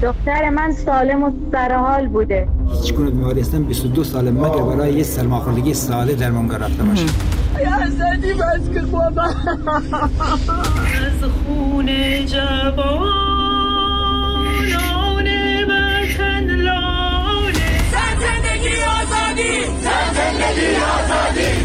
دختر من سالم و سرحال بوده. هیچ گونه بیماری هستم 22 سال مگر برای یه سرماخوردگی ساده درمانگاه رفته باشه. یا زدی بس که بابا از خون جوانان وطن لاله. زندگی آزادی، زندگی آزادی.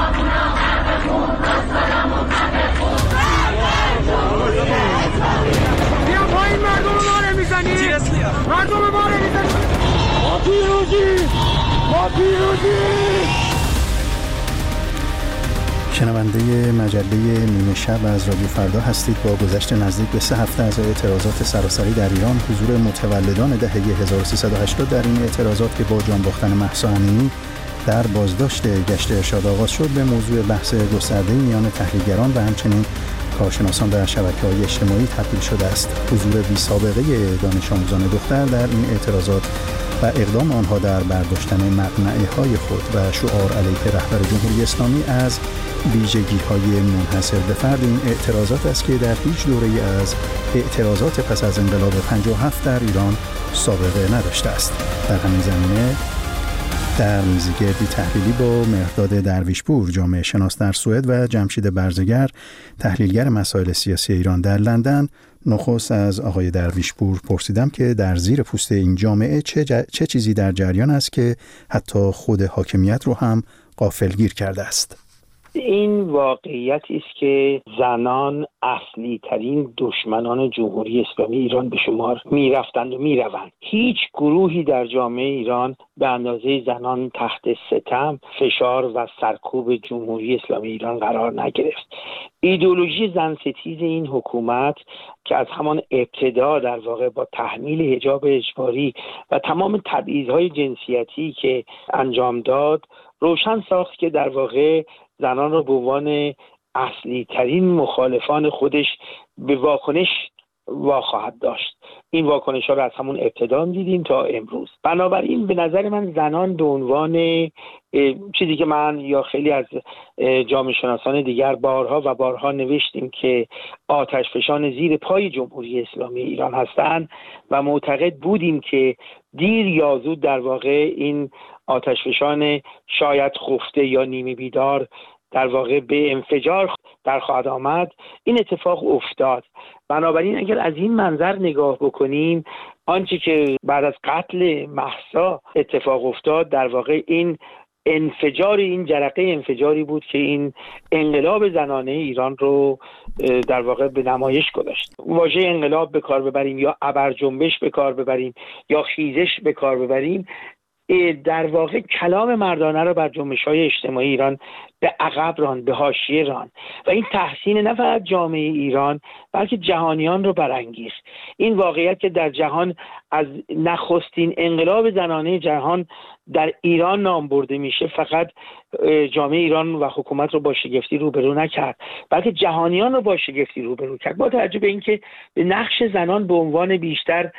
بیا پایین، مردم ما رو میزنی، مردم ما رو میزنی. ما پیروزی، ما پیروزی. شنونده مجله نیمه شب از رادیو فردا هستید. با گذشت نزدیک به 3 هفته از اعتراضات سراسری در ایران، حضور متولدان دهه 1380 در این اعتراضات که با جان باختن مهسا امینی در بازداشت گشت ارشاد آغاز شد، به موضوع بحث گسترده میان تحلیلگران و همچنین کارشناسان در شبکه‌های اجتماعی تبدیل شده است. حضور بی‌سابقه دانش آموزان دختر در این اعتراضات و اقدام آنها در برداشتن مقنعه‌های خود و شعار علیه رهبر جمهوری اسلامی از ویژگی‌های منحصر به فرد این اعتراضات است که در هیچ دوره‌ای از اعتراضات پس از انقلاب 57 در ایران سابقه نداشته است. در همین زمینه در میزگردی تحلیلی با مهرداد درویشپور، جامعه شناس در سوئد، و جمشید برزگر، تحلیلگر مسائل سیاسی ایران در لندن، نخست از آقای درویشپور پرسیدم که در زیر پوست این جامعه چه چیزی در جریان است که حتی خود حاکمیت رو هم غافلگیر کرده است. این واقعیتی است که زنان اصلی ترین دشمنان جمهوری اسلامی ایران به شمار میرفتند و میروند. هیچ گروهی در جامعه ایران به اندازه زنان تحت ستم، فشار و سرکوب جمهوری اسلامی ایران قرار نگرفت. ایدئولوژی زن ستیز این حکومت که از همان ابتدا در واقع با تحمیل حجاب اجباری و تمام تبعیض‌های جنسیتی که انجام داد، روشن ساخت که در واقع زنان را به عنوان اصلی ترین مخالفان خودش به واکنش واخواهد داشت. این واکنش ها را از همون ابتدا دیدیم تا امروز. بنابراین به نظر من زنان به عنوان چیزی که من یا خیلی از جامعه شناسان دیگر بارها و بارها نوشتیم که آتشفشان زیر پای جمهوری اسلامی ایران هستند و معتقد بودیم که دیر یا زود در واقع این آتشفشان شاید خفته یا نیمه بیدار در واقع به انفجار در خواهد آمد. این اتفاق افتاد. بنابراین اگر از این منظر نگاه بکنیم، آنچه که بعد از قتل مهسا اتفاق افتاد در واقع این انفجار، این جرقه انفجاری بود که این انقلاب زنانه ایران رو در واقع به نمایش گذاشت. واژه انقلاب به کار ببریم یا ابرجنبش به کار ببریم یا خیزش به کار ببریم، در واقع کلام مردانه را بر جنبش‌های اجتماعی ایران به عقب راند، به حاشیه راند و این تحسین نه فقط جامعه ایران بلکه جهانیان رو برانگیخت. این واقعیت که در جهان از نخستین انقلاب زنانه جهان در ایران نام برده میشه، فقط جامعه ایران و حکومت رو با شگفتی روبرو نکرد بلکه جهانیان رو با شگفتی روبرو کرد. با توجه به اینکه به نقش زنان به عنوان بیشتر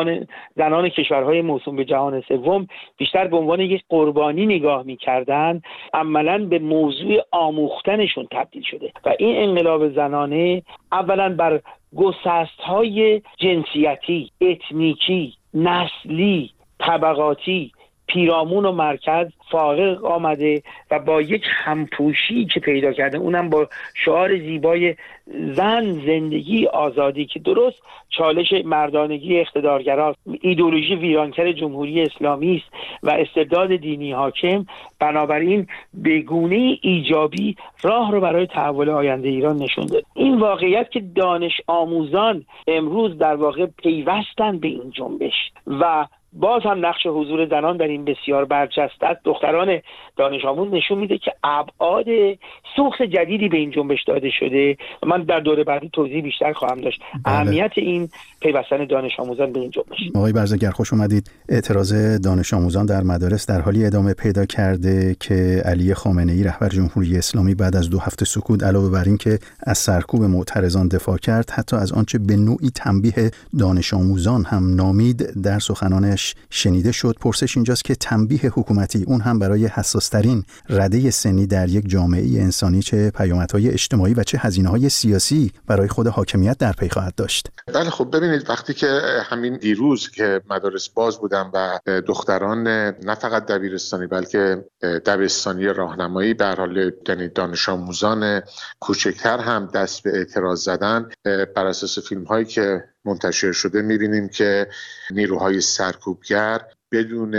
زنان کشورهای موسوم به جهان سوم بیشتر به عنوان یک قربانی نگاه می‌کردند، عملاً به موضوع آموختنشون تبدیل شده و این انقلاب زنانه اولاً بر گسست‌های جنسیتی، اتنیکی، نسلی، طبقاتی، پیرامون و مرکز فارغ آمده و با یک همپوشی که پیدا کرده، اونم با شعار زیبای زن، زندگی، آزادی که درست چالش مردانگی اقتدارگرا، ایدئولوژی ویرانکر جمهوری اسلامی است و استبداد دینی حاکم. بنابراین به گونه ایجابی راه رو برای تحول آینده ایران نشون داد. این واقعیت که دانش آموزان امروز در واقع پیوستن به این جنبش و باز هم نقش حضور زنان در این بسیار برجسته است. دختران دانش آموز نشون میده که ابعاد سوخت جدیدی به این جنبش داده شده. من در دوره بعدی توضیح بیشتر خواهم داشت اهمیت این پیوستن دانش آموزان به این جنبش. آقای برزگر خوش اومدید. اعتراض دانش آموزان در مدارس در حالی ادامه پیدا کرده که علی خامنه‌ای رهبر جمهوری اسلامی بعد از 2 هفته سکوت علاوه بر این که از سرکوب معترضان دفاع کرد، حتی از آنچه به نوعی تنبیه دانش آموزان هم نامید، در سخنانش صدایش شنیده شد. پرسش اینجاست که تنبیه حکومتی، اون هم برای حساس‌ترین رده سنی در یک جامعه انسانی، چه پیامدهای اجتماعی و چه هزینه‌های سیاسی برای خود حاکمیت در پی خواهد داشت؟ بله خب ببینید، وقتی که همین دیروز که مدارس باز بودن و دختران نه فقط دبیرستانی بلکه دبستانی راهنمایی به هر حال دانش آموزان کوچکتر هم دست به اعتراض زدن، بر اساس فیلم‌هایی که منتشر شده می‌بینیم که نیروهای سرکوبگر بدون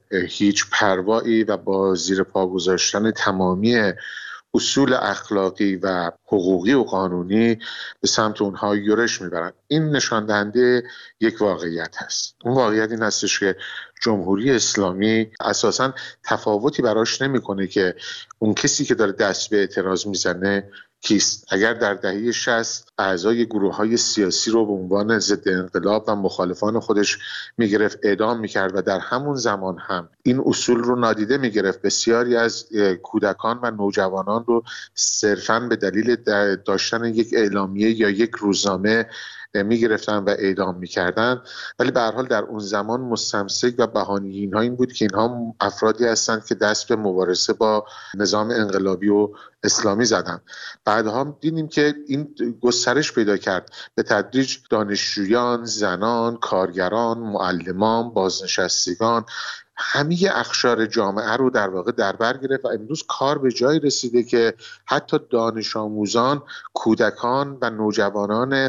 هیچ پروایی و با زیر پا گذاشتن تمامی اصول اخلاقی و حقوقی و قانونی به سمت اونها یورش میبرن. این نشان دهنده یک واقعیت هست. اون واقعیت این هستش که جمهوری اسلامی اساساً تفاوتی براش نمیکنه که اون کسی که داره دست به اعتراض میزنه کیست. اگر در دهه 60 اعضای گروه‌های سیاسی رو به عنوان ضد انقلاب و مخالفان خودش میگرفت، اعدام میکرد و در همون زمان هم این اصول رو نادیده میگرفت، بسیاری از کودکان و نوجوانان رو صرفاً به دلیل داشتن یک اعلامیه یا یک روزنامه میگرفتن و اعدام میکردن، ولی به هر حال در اون زمان مستمسک و بهانه‌گین ها این بود که اینها افرادی هستند که دست به مبارزه با نظام انقلابی و اسلامی زدن. بعدها دیدیم که این گسترش پیدا کرد، به تدریج دانشجویان، زنان، کارگران، معلمان، بازنشستگان، همه اقشار جامعه رو در واقع در بر گرفت و امروز کار به جای رسیده که حتی دانش آموزان، کودکان و نوجوانان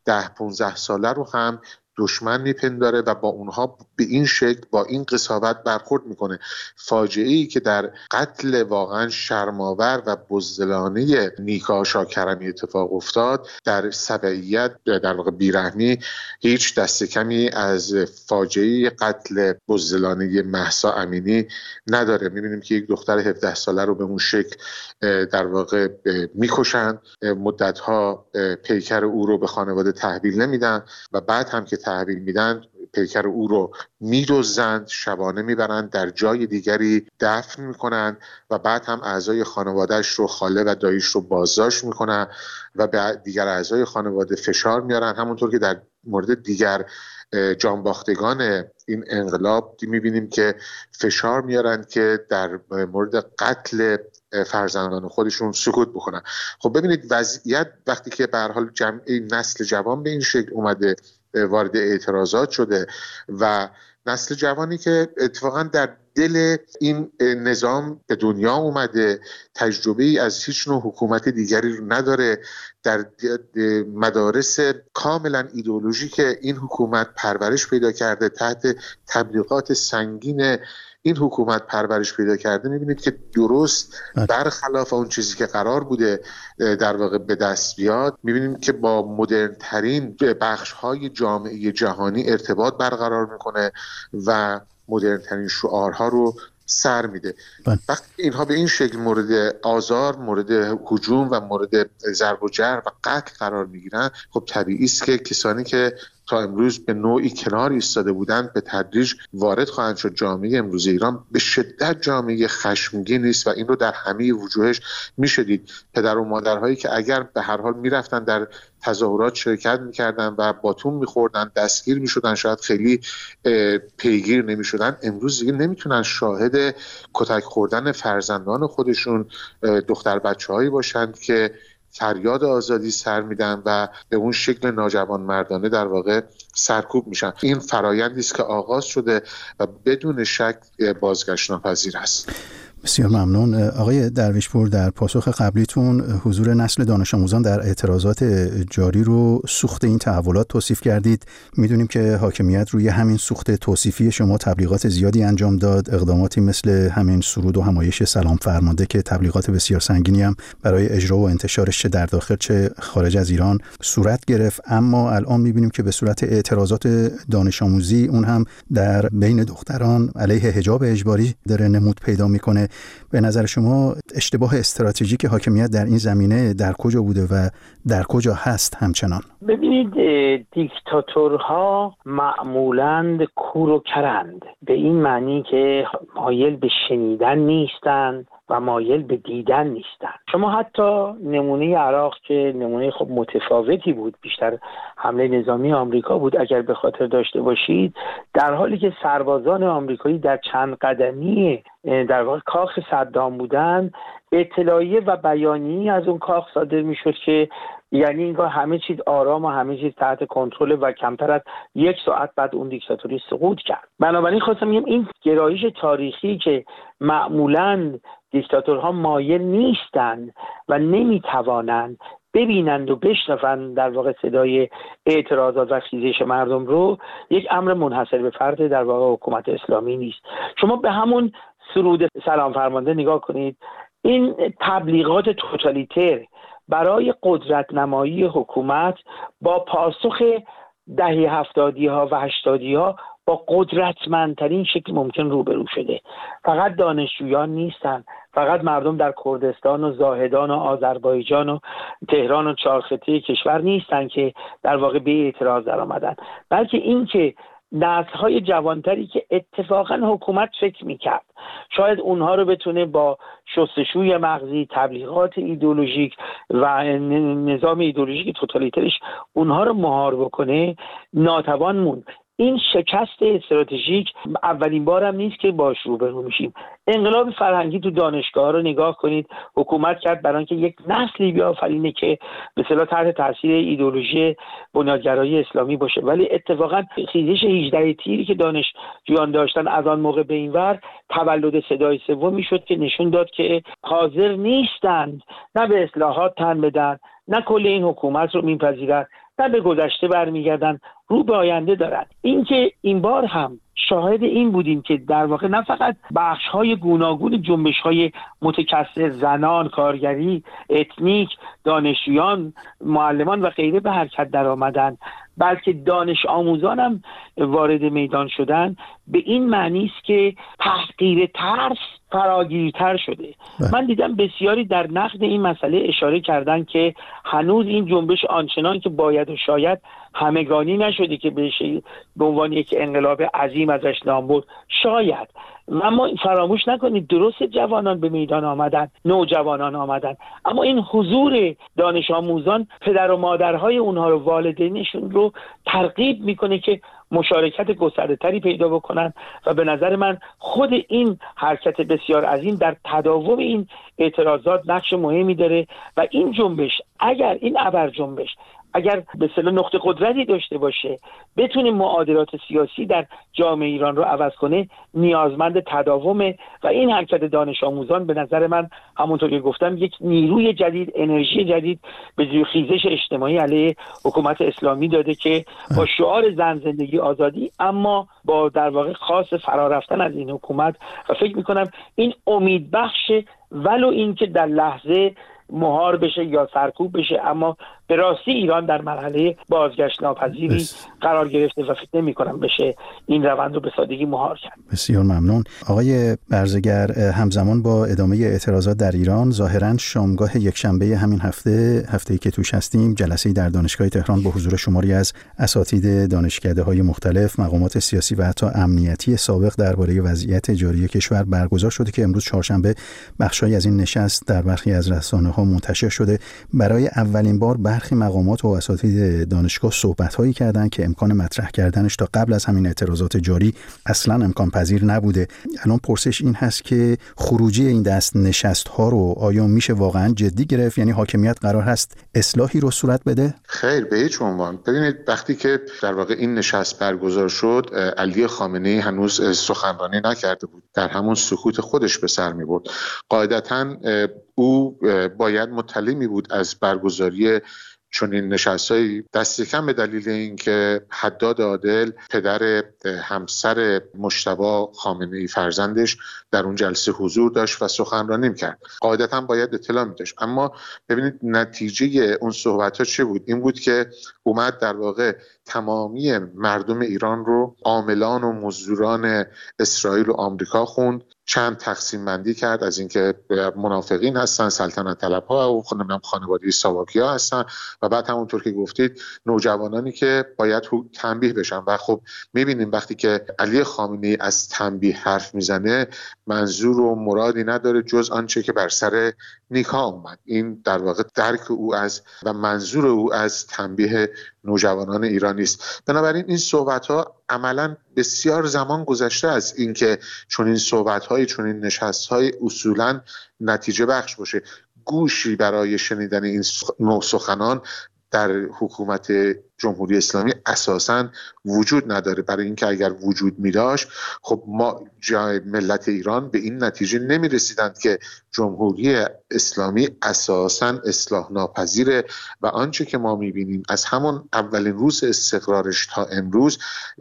10-15 ساله رو هم دشمن میپنداره و با اونها به این شکل با این قساوت برخورد میکنه. فاجعه‌ای که در قتل واقعا شرم‌آور و بزدلانه نیکا شاکرمی اتفاق افتاد، در سبعیت در واقع بیرحمی هیچ دست کمی از فاجعه قتل بزدلانه مهسا امینی نداره. میبینیم که یک دختر 17 ساله رو به اون شکل در واقع میکشن، مدتها پیکر او رو به خانواده تحویل نمیدن و بعد هم که تحویل میدن پیکر او رو میدزدند، شبانه میبرند در جای دیگری دفن میکنند و بعد هم اعضای خانوادهش رو، خاله و داییش رو بازداشت میکنن و به دیگر اعضای خانواده فشار میارن. همونطور که در مورد دیگر جانباختگان این انقلاب میبینیم که فشار میارن که در مورد قتل فرزندان خودشون سکوت بکنن. خب ببینید وضعیت وقتی که به هر حال نسل جوان به این شکل اومده وارد اعتراضات شده و نسل جوانی که اتفاقا در دل این نظام به دنیا اومده، تجربه ای از هیچ نوع حکومت دیگری رو نداره، در مدارس کاملا ایدئولوژیک این حکومت پرورش پیدا کرده، تحت تبلیغات سنگین این حکومت پرورش پیدا کرده، میبینید که درست برخلاف اون چیزی که قرار بوده در واقع به دست بیاد، میبینیم که با مدرن ترین بخش های جامعه جهانی ارتباط برقرار میکنه و مدرن ترین شعارها رو سر میده. وقتی اینها به این شکل مورد آزار، مورد هجوم و مورد ضرب و جرح و قتل قرار میگیرن، خب طبیعی است که کسانی که تا امروز به نوعی کنار ایستاده بودند به تدریج وارد خواهند شد. جامعه امروز ایران به شدت جامعه خشمگین است و این رو در همه وجوهش میشه دید. پدر و مادرهایی که اگر به هر حال میرفتن در تظاهرات شرکت میکردن و باتون میخوردن، دستگیر میشدن، شاید خیلی پیگیر نمیشدن، امروز دیگه نمیتونن شاهد کتک خوردن فرزندان خودشون، دختر بچه‌هایی باشند که فریاد آزادی سر میدن و به اون شکل ناجوان مردانه در واقع سرکوب میشن. این فرایندی است که آغاز شده و بدون شک بازگشت ناپذیر است. بسیار ممنون آقای درویشپور. در پاسخ قبلیتون حضور نسل دانش آموزان در اعتراضات جاری رو سوخت این تحولات توصیف کردید. میدونیم که حاکمیت روی همین سوخت توصیفی شما تبلیغات زیادی انجام داد، اقداماتی مثل همین سرود و همایش سلام فرمانده که تبلیغات بسیار سنگینی هم برای اجرا و انتشارش چه در داخل چه خارج از ایران صورت گرفت. اما الان میبینیم که به صورت اعتراضات دانش آموزی، اون هم در بین دختران علیه حجاب اجباری داره نمود پیدا میکنه. به نظر شما اشتباه استراتژیک حاکمیت در این زمینه در کجا بوده و در کجا هست همچنان؟ ببینید، دیکتاتورها معمولاً کور و کرند، به این معنی که مایل به شنیدن نیستند و مایل به دیدن نیستن. شما حتی نمونه عراق که نمونه خب متفاوتی بود، بیشتر حمله نظامی آمریکا بود اگر به خاطر داشته باشید، در حالی که سربازان آمریکایی در چند قدمی در واقع کاخ صدام بودن، اطلاعیه و بیانیه‌ای از اون کاخ صادر میشد که یعنی اینگاه همه چیز آرام و همه چیز تحت کنترل و کمتر از 1 ساعت بعد اون دیکتاتوری سقوط کرد. بنابراین خواستم بگم این گرایش تاریخی که معمولاً دیکتاتورها مایل نیستند و نمیتوانند ببینند و بشنوند در واقع صدای اعتراضات و خیزش مردم رو، یک امر منحصر به فرد در واقع حکومت اسلامی نیست. شما به همون سرود سلام فرمانده نگاه کنید، این تبلیغات توتالیتر برای قدرت نمایی حکومت با پاسخ دهه 70 ها و 80 ها با قدرتمندترین شکل ممکن روبرو شده. فقط دانشجویان نیستن، فقط مردم در کردستان و زاهدان و آذربایجان و تهران و چهارخطه کشور نیستن که در واقع به اعتراض در آمدن، بلکه این که نسل‌های جوانتری که اتفاقا حکومت فکر میکرد شاید اونها رو بتونه با شستشوی مغزی، تبلیغات ایدئولوژیک و نظام ایدئولوژیک توتالیترش اونها رو مهار بکنه، ناتوان موند. این شکست استراتژیک اولین بار هم نیست که باش روبرو میشیم. انقلاب فرهنگی تو دانشگاه رو نگاه کنید، حکومت کرد برای اینکه یک نسلی بیافرینه که به اصطلاح تحت تاثیر ایدئولوژی بنیادگرایی اسلامی باشه، ولی اتفاقا خیزش 18 تیری که دانشجویان داشتن از آن موقع به این ور تولد صدای سوم میشد که نشون داد که حاضر نیستند نه به اصلاحات تن بدن، نه کل این حکومت رو میپذیرن، نه به گذشته برمیگردن، رو به آینده دارن. اینکه این بار هم شاهد این بودیم که در واقع نه فقط بخش‌های گوناگون جنبش‌های متکثر، زنان، کارگری، اتنیک، دانشجویان، معلمان و غیره به حرکت در آمدن، بلکه دانش آموزان هم وارد میدان شدن، به این معنی است که تحقیر ترس فراگیرتر شده. من دیدم بسیاری در نقد این مسئله اشاره کردن که هنوز این جنبش آنچنان که باید و شاید همگانی نشده که به عنوان یک انقلاب عظیم ازش نام برد. شاید، اما فراموش نکنید درست جوانان به میدان آمدن، نوجوانان آمدن، اما این حضور دانش آموزان پدر و مادرهای اونها رو، والدینشون رو ترغیب میکنه که مشارکت گسترده‌تری پیدا بکنن و به نظر من خود این حرکت بسیار عظیم در تداوم این اعتراضات نقش مهمی داره و این جنبش، اگر این ابر جنبش اگر به اصطلاح نقطه قدرتی داشته باشه، بتونه معادلات سیاسی در جامعه ایران رو عوض کنه، نیازمند تداومه و این حرکت دانش آموزان به نظر من همونطور که گفتم یک نیروی جدید، انرژی جدید به خیزش اجتماعی علیه حکومت اسلامی داده که با شعار زن، زندگی، آزادی، اما با در واقع خاص فرارفتن از این حکومت و فکر میکنم این امید بخشه، ولو اینکه در لحظه مهار بشه یا سرکوب بشه، اما به راستی ایران در مرحله بازگشت ناپذیری قرار گرفته و فکر نمی‌کنم بشه این روند رو به سادگی مهار کرد. بسیار ممنون. آقای برزگر، همزمان با ادامه اعتراضات در ایران، ظاهراً شامگاه یکشنبه همین هفته‌ای که توش هستیم، جلسه‌ای در دانشگاه تهران با حضور شماری از اساتید دانشکده‌های مختلف، مقامات سیاسی و حتی امنیتی سابق درباره وضعیت جاری کشور برگزار شده که امروز چهارشنبه بخشی از این نشست در برخی از رسانه‌ها منتشر شده. برای اولین بار برخی مقامات و اساتید دانشگاه صحبت‌هایی کردند که امکان مطرح کردنش تا قبل از همین اعتراضات جاری اصلاً امکان پذیر نبوده. الان پرسش این هست که خروجی این دست نشست‌ها رو آیا میشه واقعاً جدی گرفت؟ یعنی حاکمیت قرار هست اصلاحی رو صورت بده؟ خیر، به هیچ عنوان. ببینید وقتی که در واقع این نشست برگزار شد، علی خامنه‌ای هنوز سخنرانی نکرده بود، در همون سکوت خودش به سر می‌برد. قاعدتاً او باید مطلع می بود از برگزاری چنین نشستایی، دست کم به دلیل اینکه حداد عادل پدر همسر مجتبی خامنه‌ای فرزندش در اون جلسه حضور داشت و سخنرانی می‌کرد. قاعدتاً باید اطلاع می‌داشت. اما ببینید نتیجه اون صحبت‌ها چه بود؟ این بود که اومد در واقع تمامی مردم ایران رو عاملان و مزدوران اسرائیل و آمریکا خوند، چند تقسیم بندی کرد از اینکه منافقین هستن، سلطنت طلب‌ها و خانواده ساواکیا هستن و بعد همونطور که گفتید نوجوانانی که باید تنبیه بشن. و خب می‌بینیم وقتی که علی خامنه‌ای از تنبیه حرف میزنه منظور و مرادی نداره جز آنچه که بر سر نیکا اومد. این در واقع درک او از و منظور او از تنبیه نوجوانان ایرانی است. بنابراین این صحبت‌ها عملاً بسیار زمان گذشته از اینکه چون این صحبت‌های چون این نشست‌های اصولاً نتیجه بخش باشه. گوشی برای شنیدن این نوع سخنان در حکومت جمهوری اسلامی اساساً وجود نداره، برای اینکه اگر وجود می داشت خب ما ملت ایران به این نتیجه نمی رسیدند که جمهوری اسلامی اساساً اصلاح ناپذیره و آنچه که ما می بینیم از همون اولین روز استقرارش تا امروز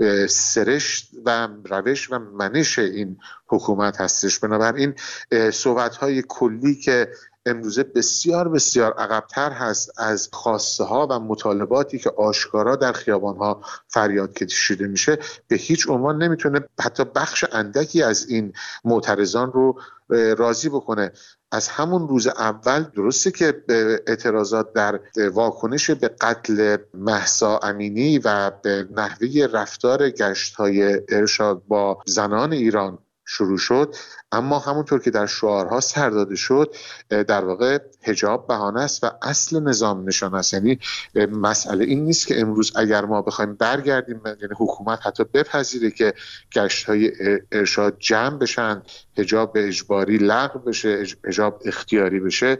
سرشت و روش و منش این حکومت هستش. بنابراین صحبت‌های کلی که امروزه بسیار بسیار عقب‌تر هست از خواسته ها و مطالباتی که آشکارا در خیابان ها فریاد کشیده میشه، به هیچ عنوان نمیتونه حتی بخش اندکی از این معترضان رو راضی بکنه. از همون روز اول درسته که اعتراضات در واکنش به قتل مهسا امینی و به نحوه رفتار گشت‌های ارشاد با زنان ایران شروع شد، اما همونطور که در شعارها سر داده شد در واقع حجاب بهانه است و اصل نظام نشان است. یعنی مسئله این نیست که امروز اگر ما بخوایم برگردیم، یعنی حکومت حتی بپذیره که گشت‌های ارشاد جمع بشن، حجاب اجباری لغو بشه، حجاب اختیاری بشه،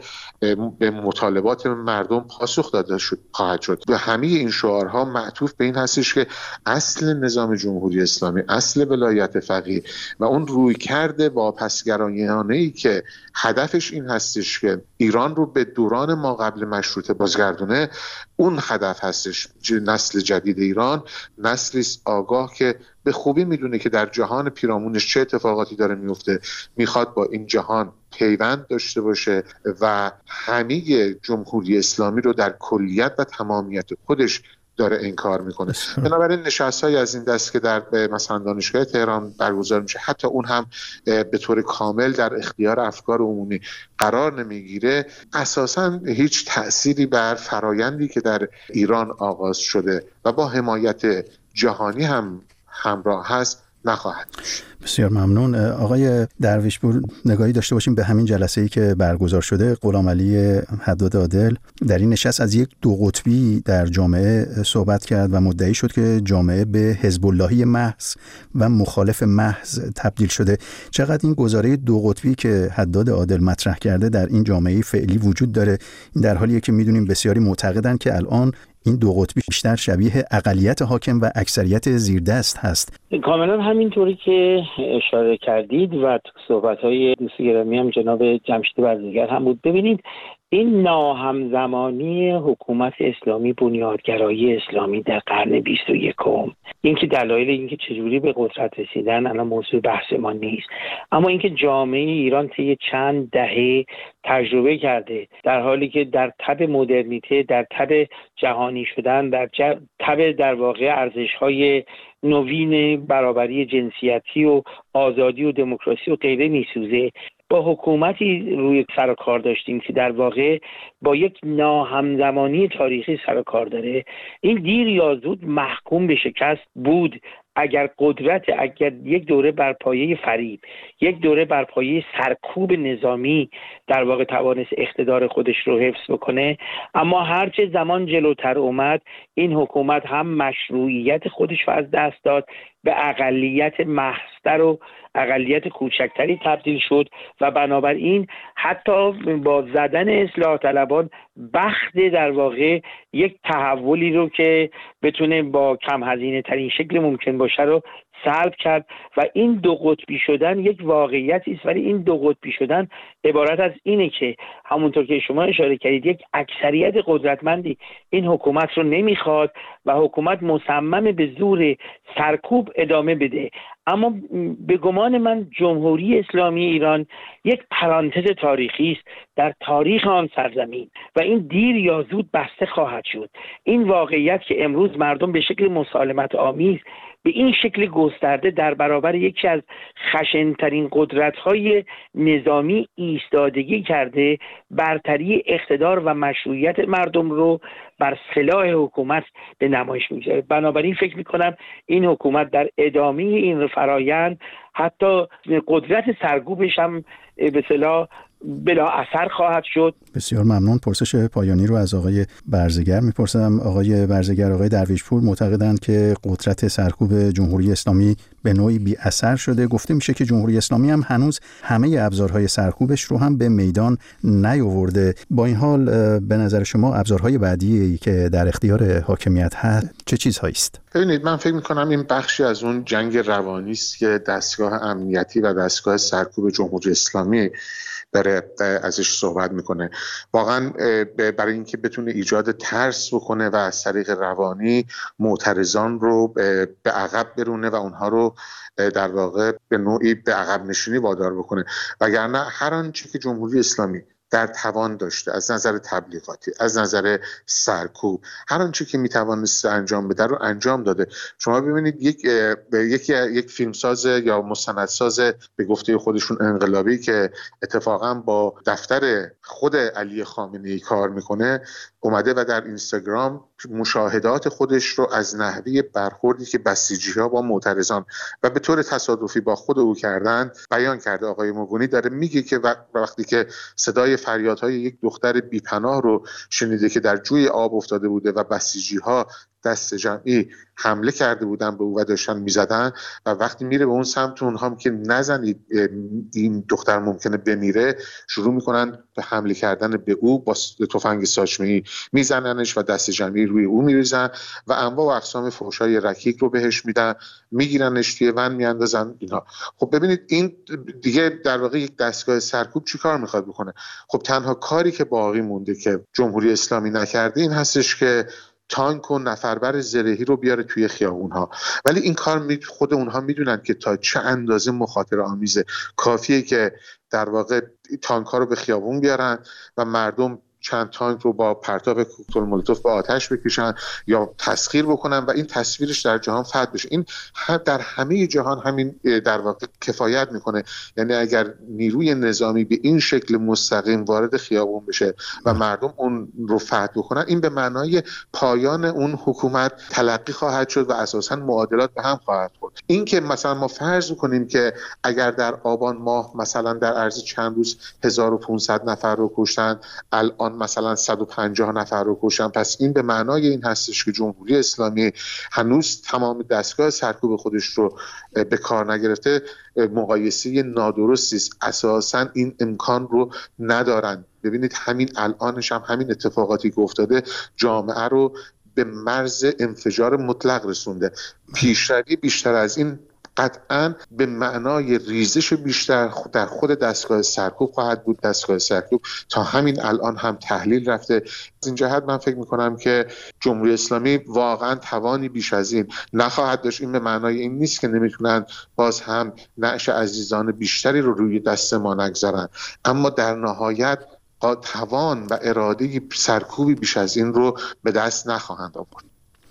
به مطالبات مردم پاسخ داده خواهد شد. و همه این شعارها معطوف به این هستش که اصل نظام جمهوری اسلامی، اصل ولایت فقیه و اون رویکرد واپسگرایانه‌ای که هدفش این هستش که ایران رو به دوران ما قبل مشروطه بازگردونه، اون هدف هستش. نسل جدید ایران نسلی است آگاه که به خوبی میدونه که در جهان پیرامونش چه اتفاقاتی داره میفته، میخواد با این جهان پیوند داشته باشه و همه جمهوری اسلامی رو در کلیت و تمامیت خودش داره انکار میکنه. بنابراین نشست‌های از این دست که در مثلا دانشگاه تهران برگزار میشه، حتی اون هم به طور کامل در اختیار افکار عمومی قرار نمیگیره، اساساً هیچ تأثیری بر فرایندی که در ایران آغاز شده و با حمایت جهانی هم همراه هست نخواهد. بسیار ممنون. آقای درویشپور، نگاهی داشته باشیم به همین جلسه‌ای که برگزار شده. غلامعلی حداد عادل در این نشست از یک دو قطبی در جامعه صحبت کرد و مدعی شد که جامعه به حزب اللهی محض و مخالف محض تبدیل شده. چقدر این گزاره دو قطبی که حداد عادل مطرح کرده در این جامعه فعلی وجود داره؟ این در حالیه که می‌دونیم بسیاری معتقدن که الان این دو قطبی بیشتر شبیه اقلیت حاکم و اکثریت زیردست هست. کاملا همینطوری که اشاره کردید و صحبت‌های دوست گرامی هم جناب جمشید برزگر هم بود. ببینید این ناهمزمانی حکومت اسلامی، بنیادگرایی اسلامی در قرن 21، اینکه دلایل اینکه چجوری به قدرت رسیدن الان موضوع بحث ما نیست، اما اینکه جامعه ایران طی چند دهه تجربه کرده در حالی که در تب مدرنیته، در تب جهانی شدن، در تب در واقع ارزش‌های نوین برابری جنسیتی و آزادی و دموکراسی و غیره میسوزه، با حکومتی روی سر و کار داشتیم که در واقع با یک ناهمزمانی تاریخی سر و کار داره. این دیر یا زود محکوم به شکست بود اگر یک دوره بر پایه فریب، یک دوره بر پایه سرکوب نظامی در واقع توانست اقتدار خودش رو حفظ بکنه. اما هرچه زمان جلوتر اومد این حکومت هم مشروعیت خودش رو از دست داد، به اقلیت محض‌تر و اقلیت کوچکتری تبدیل شد و بنابراین حتی با زدن اصلاح طلبان بخت در واقع یک تحولی رو که بتونه با کم هزینه ترین شکل ممکن باشه رو سلب کرد و این دو قطبی شدن یک واقعیتی است. ولی این دو قطبی شدن عبارت از اینه که همونطور که شما اشاره کردید یک اکثریت قدرتمندی این حکومت رو نمیخواد و حکومت مصمم به زور سرکوب ادامه بده. اما به گمان من جمهوری اسلامی ایران یک پرانتز تاریخی است در تاریخ آن سرزمین و این دیر یا زود بسته خواهد شد. این واقعیت که امروز مردم به شکل مسالمت آمیز به این شکل گسترده در برابر یکی از خشن‌ترین قدرت‌های نظامی ایستادگی کرده، برتری اقتدار و مشروعیت مردم رو بر سلاح حکومت به نمایش می‌گذاره. بنابراین فکر می‌کنم این حکومت در ادامه این فرایند حتی قدرت سرکوبش هم به اصطلاح بلا اثر خواهد شد. بسیار ممنون. پرسش پایانی رو از آقای برزگر میپرسم. آقای برزگر، آقای درویشپور معتقدند که قدرت سرکوب جمهوری اسلامی به نوعی بی اثر شده. گفته میشه که جمهوری اسلامی هم هنوز همه ابزارهای سرکوبش رو هم به میدان نیاورده. با این حال به نظر شما ابزارهای بعدی که در اختیار حاکمیت هست چه چیزهایی است؟ ببینید، من فکر می‌کنم این بخشی از اون جنگ روانی است که دستگاه امنیتی و دستگاه سرکوب جمهوری اسلامی داره ازش صحبت میکنه. واقعا برای اینکه بتونه ایجاد ترس بکنه و از طریق روانی معترضان رو به عقب برونه و اونها رو در واقع به نوعی به عقب نشینی وادار بکنه، وگرنه هر آنچه که جمهوری اسلامی در توان داشته از نظر تبلیغاتی، از نظر سرکوب، هر آنچه که میتوانست انجام بده رو انجام داده. شما ببینید یک فیلمساز یا مستندساز به گفته خودشون انقلابی که اتفاقا با دفتر خود علی خامنه‌ای کار میکنه اومده و در اینستاگرام مشاهدات خودش رو از نحوه برخوردی که بسیجی‌ها با معترضان و به طور تصادفی با خود او کردن بیان کرده. آقای موگونی داره میگه که وقتی که صدای فریادهای یک دختر بیپناه رو شنیده که در جوی آب افتاده بوده و بسیجی‌ها دست جمعی حمله کرده بودن به او و داشتن میزدن و وقتی میره به اون سمت اونها که نزنید این دختر ممکنه بمیره، شروع میکنن به حمله کردن به او با تفنگ ساچمه‌ای میزننش و دست جمعی روی او میریزن و انواع و اقسام فحشای رکیک رو بهش میدن، میگیرنش توی ون میاندازن اینا. خب ببینید این دیگه در واقع یک دستگاه سرکوب چیکار میخواد بکنه؟ خب تنها کاری که باقی مونده که جمهوری اسلامی نکرده این هستش که تانک و نفربر زرهی رو بیاره توی خیابون‌ها، ولی این کار خود اونها میدونن که تا چه اندازه مخاطره آمیزه. کافیه که در واقع تانک‌ها رو به خیابون بیارن و مردم چند تانک رو با پرتاب کوکتل مولوتوف به آتش بکشن یا تسخیر بکنن و این تصویرش در جهان فتح بشه. این در همه جهان همین در واقع کفایت میکنه. یعنی اگر نیروی نظامی به این شکل مستقیم وارد خیابون بشه و مردم اون رو فتح بکنن، این به معنای پایان اون حکومت تلقی خواهد شد و اساساً معادلات به هم خواهد خورد. این که مثلا ما فرض کنیم که اگر در آبان ماه مثلا در عرض چند روز 1500 نفر رو کشتن، الان مثلا 150 نفر رو کشتن، پس این به معنای این هستش که جمهوری اسلامی هنوز تمام دستگاه سرکوب خودش رو به کار نگرفته. مقایسه نادرستی است. اساساً این امکان رو ندارن. ببینید همین الانش هم همین اتفاقاتی که افتاده جامعه رو به مرز انفجار مطلق رسونده. پیشروی بیشتر از این قطعاً به معنای ریزش بیشتر در خود دستگاه سرکوب خواهد بود. دستگاه سرکوب تا همین الان هم تحلیل رفته. از این جهت من فکر میکنم که جمهوری اسلامی واقعاً توانی بیش از این نخواهد داشت. این به معنای این نیست که نمیتونن باز هم نعش عزیزان بیشتری رو روی دست ما نگذارن، اما در نهایت توان و اراده سرکوبی بیش از این رو به دست نخواهند آورد.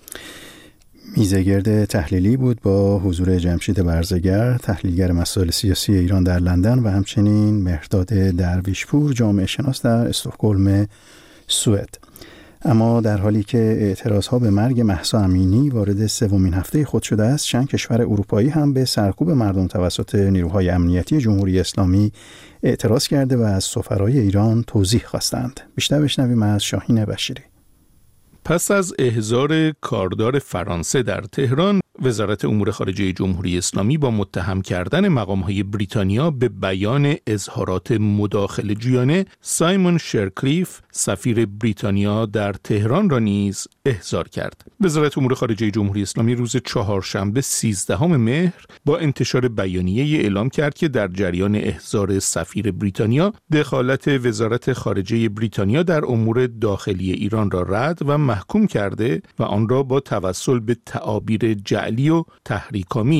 میزگرد تحلیلی بود با حضور جمشید برزگر، تحلیلگر مسائل سیاسی ایران در لندن، و همچنین مهرداد درویشپور، جامعه شناس در استکهلم، سوئد. اما در حالی که اعتراضها به مرگ مهسا امینی وارد سومین هفته خود شده است، چند کشور اروپایی هم به سرکوب مردم توسط نیروهای امنیتی جمهوری اسلامی اعتراض کرده و از سفرای ایران توضیح خواستند. بیشتر بشنویم از شاهین بشیری. پس از احضار کاردار فرانسه در تهران، وزارت امور خارجه جمهوری اسلامی با متهم کردن مقام‌های بریتانیا به بیان اظهارات مداخله جویانه سایمون شرکلیف، سفیر بریتانیا در تهران را نیز احضار کرد. وزارت امور خارجه جمهوری اسلامی روز چهارشنبه 13 مهر با انتشار بیانیه اعلام کرد که در جریان احضار سفیر بریتانیا، دخالت وزارت خارجه بریتانیا در امور داخلی ایران را رد و محکوم کرده و آن را با توسل به تعابیر جعلی و تحریک‌آمیز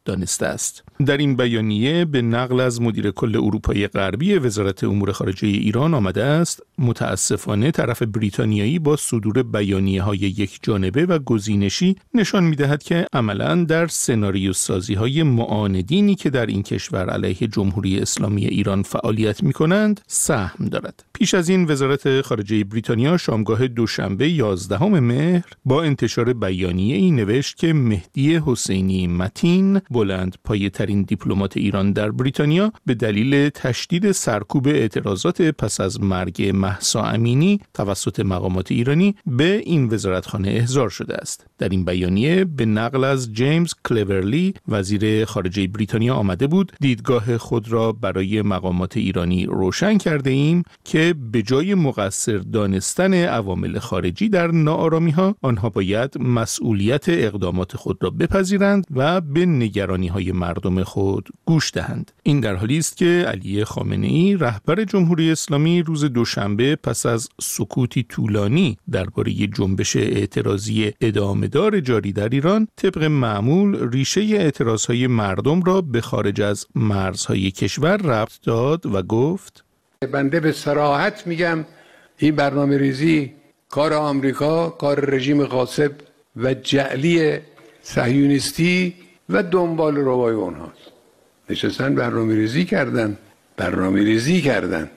دانسته است. در این بیانیه به نقل از مدیر کل اروپای غربی وزارت امور خارجه ایران آمده است: متاسفانه طرف بریتانیایی با صدور بیانیه‌های یک جانبه و گزینشی نشان می‌دهد که عملاً در سناریو سازی‌های معاندینی که در این کشور علیه جمهوری اسلامی ایران فعالیت می‌کنند سهم دارد. پیش از این وزارت خارجه بریتانیا شامگاه دوشنبه 11 مهر با انتشار بیانیه‌ای نوشت که مهدی حسینی متین، بلند پایه‌ترین دیپلمات ایران در بریتانیا، به دلیل تشدید سرکوب اعتراضات پس از مرگ مهسا امینی توسط مقامات ایرانی به این وزارتخانه احضار شده است. در این بیانیه به نقل از جیمز کلورلی وزیر خارجه بریتانیا آمده بود: دیدگاه خود را برای مقامات ایرانی روشن کرده ایم که به جای مقصر دانستن عوامل خارجی در ناآرامی‌ها، آنها باید مسئولیت اقدامات خود را بپذیرند و به نگرانی‌های مردم خود گوش دهند. این در حالی است که علی خامنه‌ای رهبر جمهوری اسلامی روز دوشنبه پس از سکوتی طولانی درباره جنبش اعتراضی ادامه‌دار جاری در ایران طبق معمول ریشه اعتراضهای مردم را به خارج از مرزهای کشور ربط داد و گفت: بنده به صراحت میگم این برنامه ریزی کار آمریکا، کار رژیم غاصب و جعلی صهیونیستی و دنبال روای اونهاست. نشستن برنامه ریزی کردن.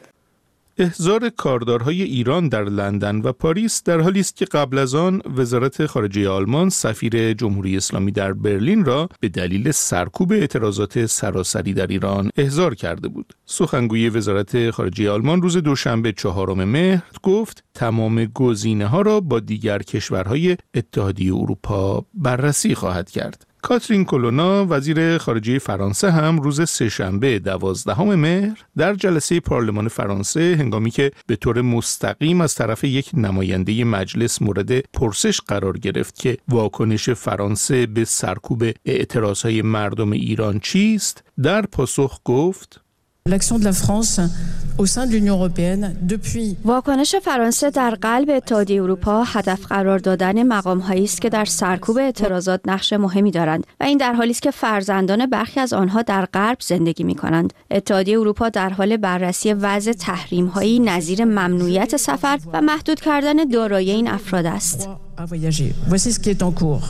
احضار کاردارهای ایران در لندن و پاریس در حالی است که قبل از آن وزارت خارجه آلمان سفیر جمهوری اسلامی در برلین را به دلیل سرکوب اعتراضات سراسری در ایران احضار کرده بود. سخنگوی وزارت خارجه آلمان روز دوشنبه 4 مهر گفت تمام گزینه‌ها را با دیگر کشورهای اتحادیه اروپا بررسی خواهد کرد. کاترین کولونا وزیر خارجه فرانسه هم روز سه‌شنبه 12 مهر در جلسه پارلمان فرانسه هنگامی که به طور مستقیم از طرف یک نماینده مجلس مورد پرسش قرار گرفت که واکنش فرانسه به سرکوب اعتراضهای مردم ایران چیست، در پاسخ گفت: L'action de la France au sein de l'Union européenne depuis واکنش فرانسه در قلب اتحادیه اروپا هدف قرار دادن مقام‌هایی است که در سرکوب اعتراضات نقش مهمی دارند و این در حالی است که فرزندان برخی از آنها در غرب زندگی می‌کنند. اتحادیه اروپا در حال بررسی وضع تحریم‌هایی نظیر ممنوعیت سفر و محدود کردن دارایی این افراد است. Voici ce qui est en cours.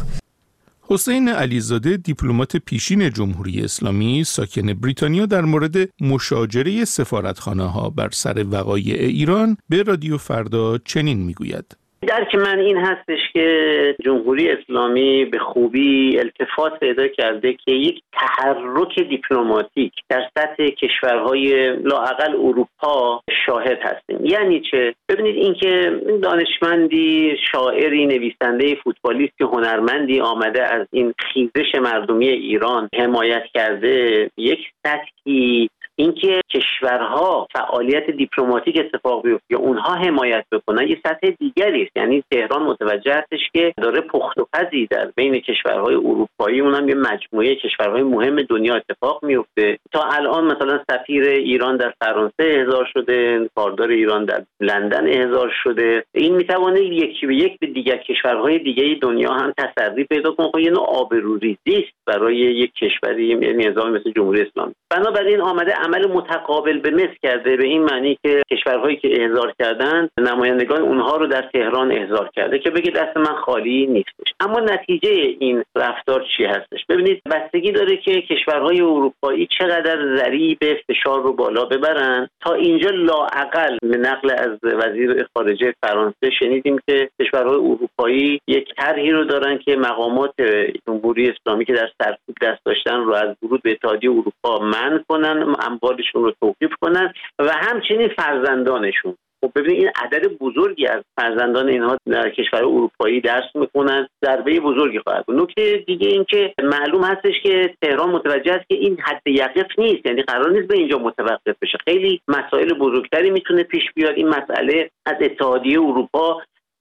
حسین علیزاده دیپلمات پیشین جمهوری اسلامی ساکن بریتانیا در مورد مشاجره سفارتخانه‌ها بر سر وقایع ایران به رادیو فردا چنین میگوید: درک من این هستش که جمهوری اسلامی به خوبی التفات پیدا کرده که یک تحرک دیپلماتیک در سطح کشورهای لااقل اروپا شاهد هستیم. یعنی چه؟ ببینید این که دانشمندی، شاعری، نویسنده، فوتبالیستی، هنرمندی آمده از این خیزش مردمی ایران حمایت کرده، یک سطحی اینکه کشورها فعالیت دیپلماتیک اتفاق بیفته یا اونها حمایت بکنن یه سطح دیگری است. یعنی تهران متوجه هستش که داره پخت و پزی در بین کشورهای اروپایی، اونم یه مجموعه کشورهای مهم دنیا اتفاق میفته. تا الان مثلا سفیر ایران در فرانسه احضار شده، کاردار ایران در لندن احضار شده. این میتونه یکی به یک به دیگر کشورهای دیگه دنیا هم تسری پیدا کنه. خب یه نوع آبروریزی است برای یک کشوری، یعنی نظام مثل جمهوری اسلامی. بنابراین آمده عمل متقابل به مثل کرده، به این معنی که کشورهایی که احضار کردن نمایندگان اونها رو در تهران احضار کرده که بگه دست من خالی نیستش. اما نتیجه این رفتار چی هستش؟ ببینید بستگی داره که کشورهای اروپایی چقدر ضریب فشار رو بالا ببرن. تا اینجا لااقل به نقل از وزیر خارجه فرانسه شنیدیم که کشورهای اروپایی یک طرحی رو دارن که مقامات جمهوری اسلامی که در سرکوب دست داشتن رو از ورود به اتحادیه اروپا منع کنن، اموالشون رو توقیف کنن و همچنین فرزندانشون. خب ببینید این عدد بزرگی از فرزندان اینها در کشور اروپایی درس میخونن، ضربه بزرگی خواهد بود. نکته دیگه این که معلوم هستش که تهران متوجه است که این حد یقف نیست، یعنی قرار نیست به اینجا متوقف بشه. خیلی مسائل بزرگتری میتونه پیش بیاد. این مسئله از اتحادیه اروپا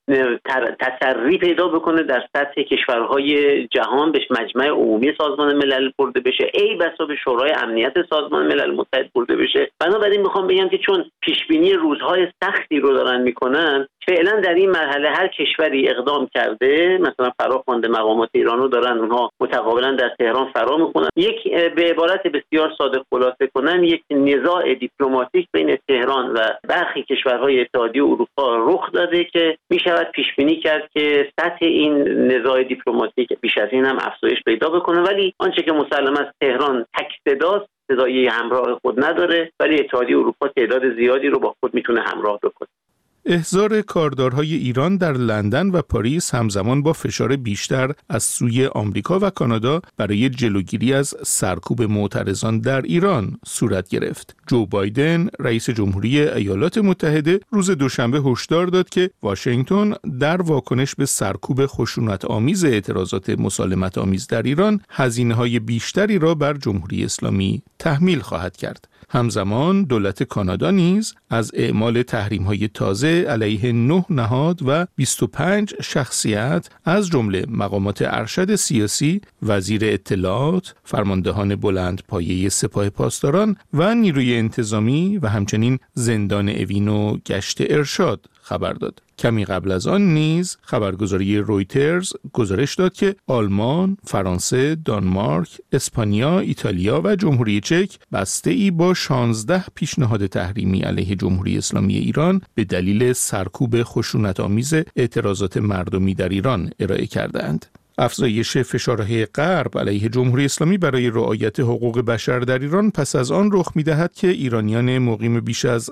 تسری پیدا بکنه در سطح کشورهای جهان، به مجمع عمومی سازمان ملل برده بشه، ای بسا به شورای امنیت سازمان ملل متحد برده بشه. بنابراین میخوام بگم که چون پیشبینی روزهای سختی رو دارن میکنن، فعلا در این مرحله هر کشوری اقدام کرده، مثلا فراخوانده مقامات ایران رو دارن اونها متقابلا در تهران فرا میکنن. یک به عبارت بسیار ساده خلاصه کنم، یک نزاع دیپلماتیک بین تهران و برخی کشورهای اتحادیه اروپا رخ داده که میشود پیش بینی کرد که سطح این نزاع دیپلماتیک بیش از این هم افزایش پیدا بکنه. ولی آنچه که مسلم است تهران تک صداست، صدای همراه خود نداره، ولی اتحادیه اروپا تعداد زیادی رو با خود میتونه همراه بکنه. احضار کاردارهای ایران در لندن و پاریس همزمان با فشار بیشتر از سوی آمریکا و کانادا برای جلوگیری از سرکوب معترضان در ایران صورت گرفت. جو بایدن، رئیس جمهوری ایالات متحده، روز دوشنبه هشدار داد که واشنگتن در واکنش به سرکوب خشونت‌آمیز اعتراضات مسالمت‌آمیز در ایران هزینه‌های بیشتری را بر جمهوری اسلامی تحمیل خواهد کرد. همزمان دولت کانادا نیز از اعمال تحریم‌های تازه علیه 9 نهاد و 25 شخصیت از جمله مقامات ارشد سیاسی، وزیر اطلاعات، فرماندهان بلندپایه سپاه پاسداران و نیروی انتظامی و همچنین زندان اوین و گشت ارشاد خبر داد. کمی قبل از آن نیز خبرگزاری رویترز گزارش داد که آلمان، فرانسه، دانمارک، اسپانیا، ایتالیا و جمهوری چک بسته‌ای با 16 پیشنهاد تحریمی علیه جمهوری اسلامی ایران به دلیل سرکوب خشونت‌آمیز اعتراضات مردمی در ایران ارائه کردند. افزایش فشارهای غرب علیه جمهوری اسلامی برای رعایت حقوق بشر در ایران پس از آن رخ می‌دهد که ایرانیان مقیم بیش از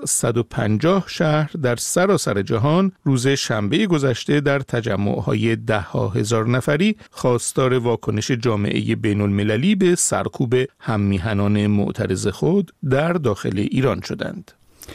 150 شهر در سراسر جهان روز شنبه گذشته در تجمع‌های ده‌ها هزار نفری خواستار واکنش جامعه بین‌المللی به سرکوب هم‌میهنان معترض خود در داخل ایران شدند.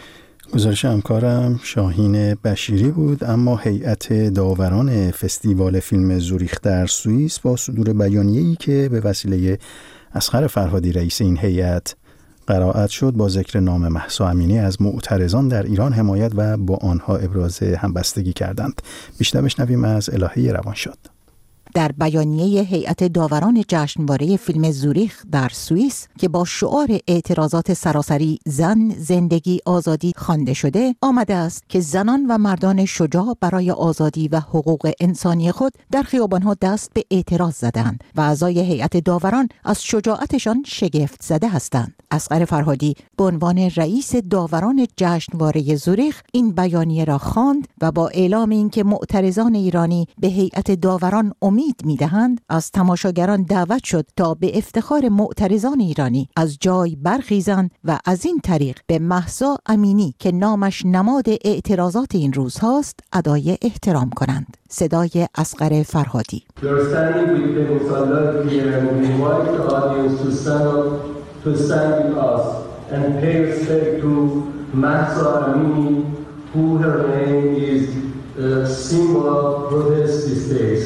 گزارش همکارم شاهین بشیری بود. اما هیئت داوران فستیوال فیلم زوریخ در سوئیس با صدور بیانیه‌ای که به وسیله اصغر فرهادی رئیس این هیئت قرائت شد با ذکر نام مهسا امینی از معترضان در ایران حمایت و با آنها ابراز همبستگی کردند. بیشتر بشنویم از الهه روانشاد. در بیانیه هیئت داوران جشنواره فیلم زوریخ در سوئیس که با شعار اعتراضات سراسری زن، زندگی، آزادی خوانده شده، آمده است که زنان و مردان شجاع برای آزادی و حقوق انسانی خود در خیابان‌ها دست به اعتراض زدند و اعضای هیئت داوران از شجاعتشان شگفت زده هستند. اصغر فرهادی به عنوان رئیس داوران جشنواره زوریخ این بیانیه را خواند و با اعلام اینکه معترضان ایرانی به هیئت داوران امید می‌دهند، از تماشاگران دعوت شد تا به افتخار معترضان ایرانی از جای برخیزند و از این طریق به مهسا امینی که نامش نماد اعتراضات این روزهاست ادای احترام کنند. صدای اصغر فرهادی. To stand with us and pay respect to Mahsa Amini, who her name is a symbol of protest these days.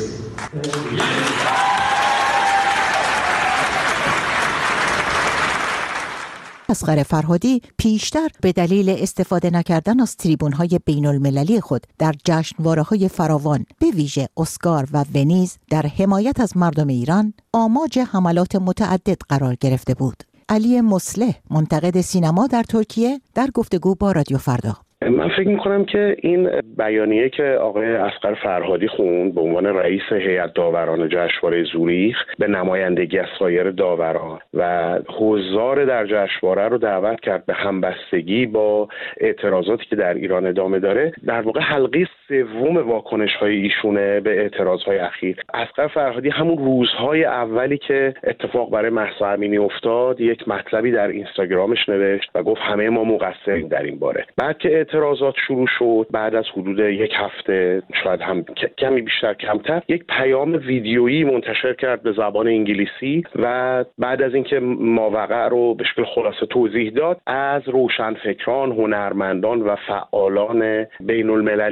اصغر فرهادی پیشتر به دلیل استفاده نکردن از تریبون‌های بین‌المللی خود در جشنواره‌های فراوان به ویژه اسکار و ونیز در حمایت از مردم ایران آماج حملات متعدد قرار گرفته بود. علی مصلح، منتقد سینما در ترکیه، در گفتگو با رادیو فردا: من فکر میکنم که این بیانیه که آقای اصغر فرهادی خوند به عنوان رئیس هیئت داوران جشنواره زوریخ به نمایندگی از سایر داوران و حضار در جشنواره رو دعوت کرد به همبستگی با اعتراضاتی که در ایران ادامه داره، در واقع حلقه سوم واکنش‌های ایشونه به اعتراض‌های اخیر. اصغر فرهادی همون روزهای اولی که اتفاق برای مهسا امینی افتاد یک مطلبی در اینستاگرامش نوشت و گفت همه ما مقصریم در این باره. بعد که اعتراضات شروع شد، بعد از حدود یک هفته، شاید هم کمی بیشتر کمتر، یک پیام ویدیویی منتشر کرد به زبان انگلیسی و بعد از اینکه ماوقع رو به شکل خلاصه توضیح داد، از روشنفکران، هنرمندان و فعالان بین‌المللی خواست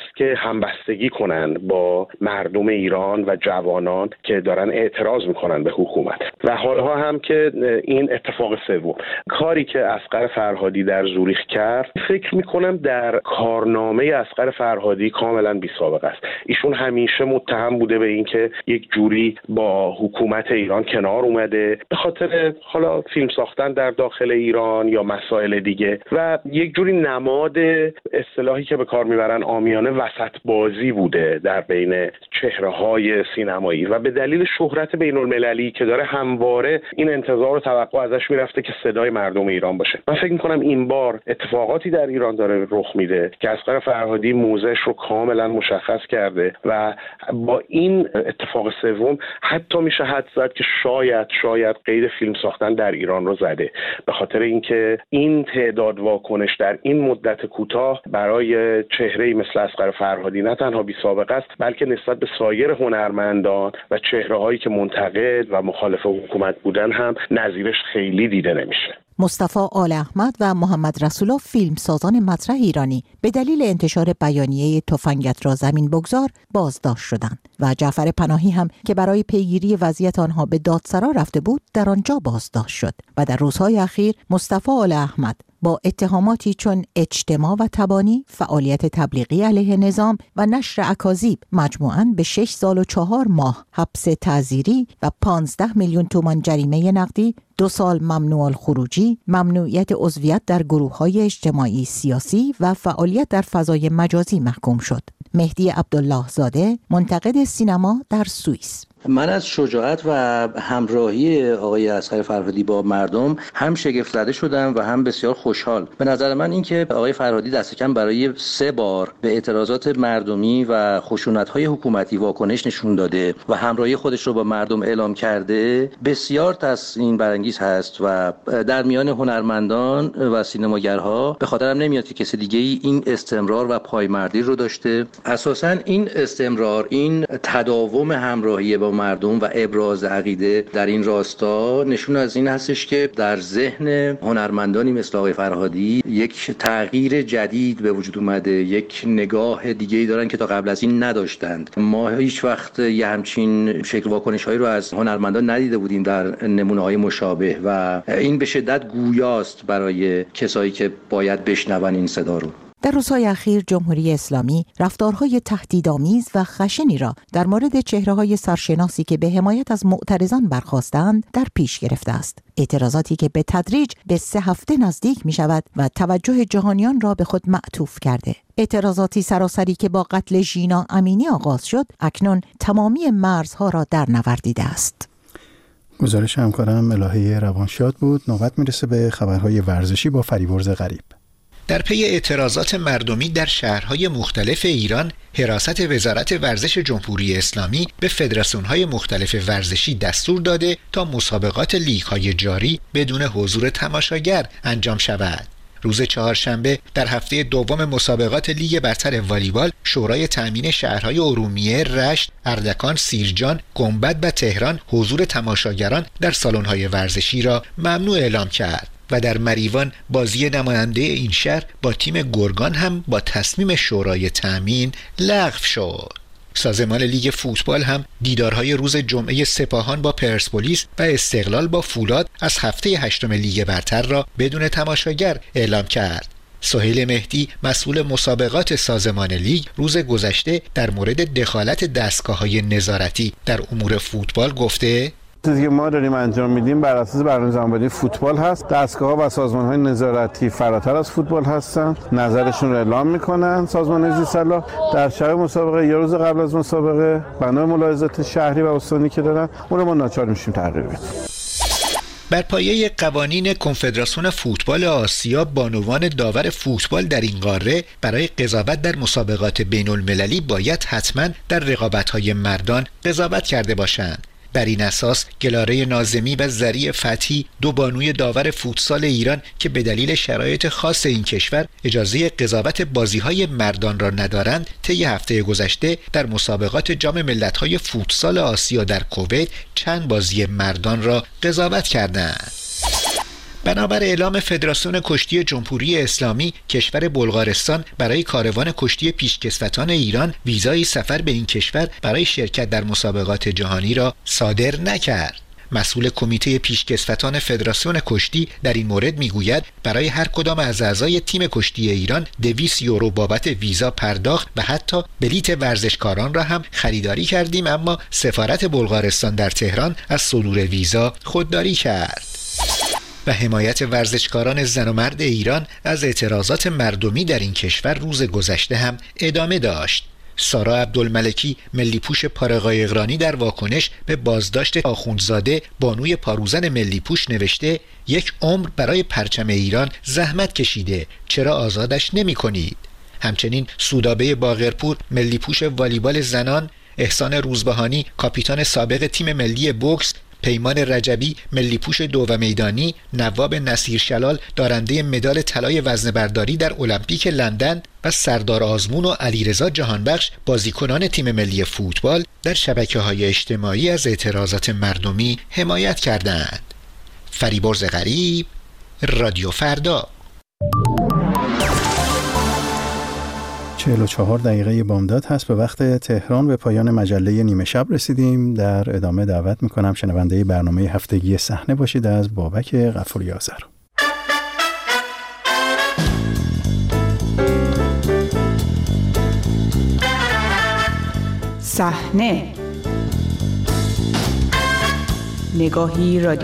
که همبستگی کنن با مردم ایران و جوانان که دارن اعتراض میکنن به حکومت. و حالها هم که این اتفاق سوم کاری که اصغر فرهادی در زوریخ کرد، فکر میکنم در کارنامه اصغر فرهادی کاملا بی سابقه است. ایشون همیشه متهم بوده به اینکه یک جوری با حکومت ایران کنار اومده به خاطر حالا فیلم ساختن در داخل ایران یا مسائل دیگه و یک جوری نماد اصطلاحی که به کار میبرن عامیانه وسط بازی بوده در بین چهره‌های سینمایی و به دلیل شهرت بین‌المللی که داره همواره این انتظار و توقع ازش میرفته که صدای مردم ایران باشه. من فکر میکنم این بار اتفاقاتی در ایران داره رخ میده که اصغر فرهادی موضعش رو کاملا مشخص کرده و با این اتفاق سوم حتی میشه حد زد که شاید قید فیلم ساختن در ایران رو زده، به خاطر اینکه این تعداد واکنش در این مدت کوتاه برای چهره‌ای مثل اصغر فرهادی نه تنها بی سابقه است، بلکه نسبت به سایر هنرمندان و چهره‌هایی که منتقد و مخالف حکومت بودن هم نظیرش خیلی دیده نمیشه. مصطفی آل احمد و محمد رسولov فیلمسازان مطرح ایرانی به دلیل انتشار بیانیه تفنگت را زمین بگذار بازداشت شدند و جعفر پناهی هم که برای پیگیری وضعیت آنها به دادسرا رفته بود در آنجا بازداشت شد. و در روزهای اخیر مصطفی آل احمد با اتهاماتی چون اجتماع و تبانی، فعالیت تبلیغی علیه نظام و نشر اکاذیب مجموعاً به 6 سال و 4 ماه حبس تعزیری و 15 میلیون تومان جریمه نقدی، 2 سال ممنوع الخروجی، ممنوعیت عضویت در گروه‌های اجتماعی سیاسی و فعالیت در فضای مجازی محکوم شد. مهدی عبدالله زاده، منتقد سینما در سوئیس: من از شجاعت و همراهی آقای اصغر فرهادی با مردم هم شگفت زده شدم و هم بسیار خوشحال. به نظر من این که آقای فرهادی دست کم برای 3 بار به اعتراضات مردمی و خشونت‌های حکومتی واکنش نشون داده و همراهی خودش رو با مردم اعلام کرده بسیار تسلیم برانگیز هست و در میان هنرمندان و سینماگرها به خاطرم نمیاد که کسی دیگه این استمرار و پایمردی رو داشته. اساساً این استمرار، این تداوم همراهی با مردم و ابراز عقیده در این راستا نشون از این هستش که در ذهن هنرمندانی مثل آقای فرهادی یک تغییر جدید به وجود اومده، یک نگاه دیگه‌ای دارن که تا قبل از این نداشتند. ما هیچ وقت یه همچین شکل واکنش‌هایی رو از هنرمندان ندیده بودیم در نمونه‌های مشابه و این به شدت گویاست برای کسایی که باید بشنون این صدا رو. در روزهای اخیر جمهوری اسلامی رفتارهای تهدیدآمیز و خشنی را در مورد چهره‌های سرشناسی که به حمایت از معترضان برخاستند در پیش گرفته است. اعتراضاتی که به تدریج به 3 هفته نزدیک می شود و توجه جهانیان را به خود معطوف کرده. اعتراضاتی سراسری که با قتل ژینا امینی آغاز شد، اکنون تمامی مرزها را در نوردیده است. گزارش همکارم الهه روانشاد بود. نوبت میرسه به خبرهای ورزشی با فریورز غریب. در پی اعتراضات مردمی در شهرهای مختلف ایران، حراست وزارت ورزش جمهوری اسلامی به فدراسیون‌های مختلف ورزشی دستور داده تا مسابقات لیگ‌های جاری بدون حضور تماشاگر انجام شود. روز چهارشنبه در هفته دوم مسابقات لیگ برتر والیبال، شورای تأمین شهرهای ارومیه، رشت، اردکان، سیرجان، گنبد و تهران حضور تماشاگران در سالن‌های ورزشی را ممنوع اعلام کرد و در مریوان بازی نماینده این شهر با تیم گرگان هم با تصمیم شورای تأمین لغو شد. سازمان لیگ فوتبال هم دیدارهای روز جمعه سپاهان با پرسپولیس و استقلال با فولاد از هفته 8 لیگ برتر را بدون تماشاگر اعلام کرد. سهیل مهدی، مسئول مسابقات سازمان لیگ، روز گذشته در مورد دخالت دستگاه‌های نظارتی در امور فوتبال گفته: چیزی که ما داریم انجام میدیم بر اساس برنامه جمع‌بندی فوتبال هست. دستگاه‌ها و سازمان‌های نظارتی فراتر از فوتبال هستن، نظرشون رو اعلام میکنن. سازمان زیرسلا در شب مسابقه یا روز قبل از مسابقه بنا به ملاحظات شهری و استانی که دارن، اون رو ما ناچار میشیم تغییر بدیم. بر پایه قوانین کنفدراسیون فوتبال آسیا، بانوان داور فوتبال در این قاره برای قضاوت در مسابقات بین‌المللی باید حتما در رقابت‌های مردان قضاوت کرده باشند. بر این اساس گلاره ناظمی و ذریع فتحی، 2 بانوی داور فوتسال ایران که به دلیل شرایط خاص این کشور اجازه قضاوت بازی‌های مردان را ندارند، طی هفته گذشته در مسابقات جام ملت‌های فوتسال آسیا در کویت چند بازی مردان را قضاوت کردند. بنابر اعلام فدراسیون کشتی جمهوری اسلامی، کشور بلغارستان برای کاروان کشتی پیشکسوتان ایران ویزای سفر به این کشور برای شرکت در مسابقات جهانی را صادر نکرد. مسئول کمیته پیشکسوتان فدراسیون کشتی در این مورد میگوید برای هر کدام از اعضای تیم کشتی ایران 200 یورو بابت ویزا پرداخت و حتی بلیت ورزشکاران را هم خریداری کردیم، اما سفارت بلغارستان در تهران از صدور ویزا خودداری کرد. و حمایت ورزشکاران زن و مرد ایران از اعتراضات مردمی در این کشور روز گذشته هم ادامه داشت. سارا عبدالملکی، ملیپوش پارقایقرانی، در واکنش به بازداشت آخوندزاده بانوی پاروزن ملیپوش نوشته: یک عمر برای پرچم ایران زحمت کشیده، چرا آزادش نمی کنید؟ همچنین سودابه باقرپور، ملیپوش والیبال زنان، احسان روزبهانی، کاپیتان سابق تیم ملی بوکس، پیمان رجبی، ملیپوش دو و میدانی، نواب نصیر شلال، دارنده مدال طلای وزنه‌برداری در المپیک لندن، و سردار آزمون و علیرضا جهانبخش، بازیکنان تیم ملی فوتبال، در شبکه‌های اجتماعی از اعتراضات مردمی حمایت کردند. فریبرز غریب، رادیو فردا. 44 دقیقه بامداد هست به وقت تهران. به پایان مجله نیمه شب رسیدیم. در ادامه دعوت میکنم شنونده برنامه هفتگی صحنه باشید از بابک غفوری آذر. صحنه، نگاهی رادیو